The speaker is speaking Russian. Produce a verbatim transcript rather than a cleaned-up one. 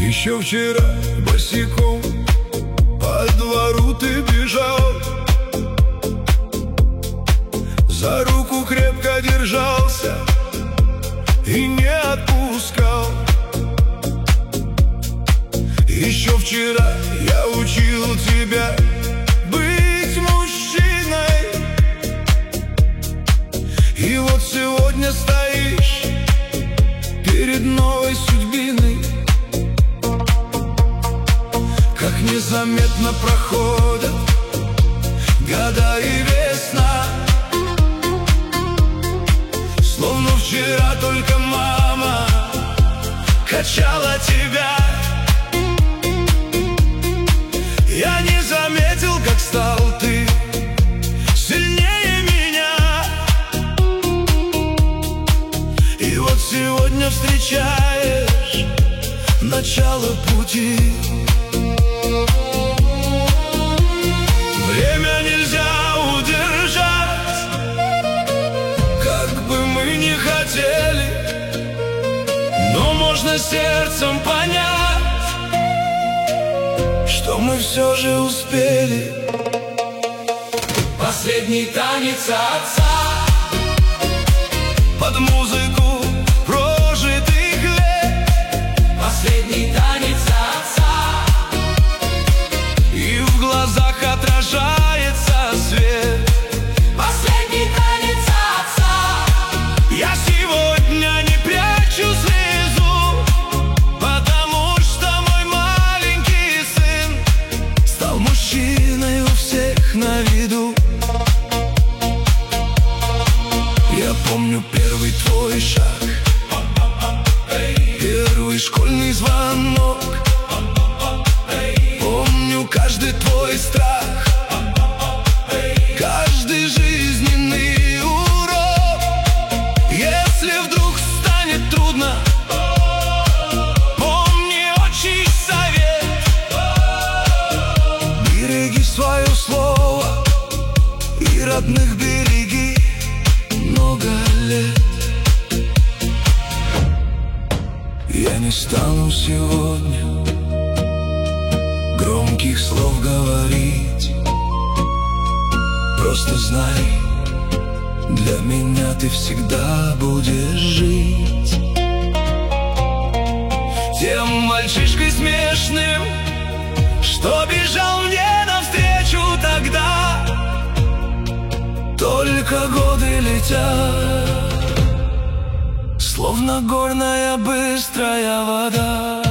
Еще вчера босиком по двору ты бежал, за руку крепко держался и не отпускал. Еще вчера я учил тебя быть мужчиной, и вот сегодня стоишь перед новой судьбиной. Как незаметно проходят года и весна, словно вчера только мама качала тебя. Я не заметил, как стал ты сильнее меня, и вот сегодня встречаешь начало пути. Время нельзя удержать, как бы мы ни хотели, но можно сердцем понять, что мы все же успели. Последний танец отца под музыку прожитых лет. Последний танец отца, и в глазах отражается свет. Последний танец отца. Я сегодня не прячу слезу, потому что мой маленький сын стал мужчиной у всех на виду. Я помню первый твой шаг, первый школьный звонок, помню каждый твой страх, каждый жизненный урок. Если вдруг станет трудно, помни отчий совет: береги свое слово и родных береги много лет. Я не стану сегодня громких слов говорить, просто знай, для меня ты всегда будешь жить. Тем мальчишкой смешным, что бежал мне навстречу тогда. Только годы летят, словно горная быстрая вода.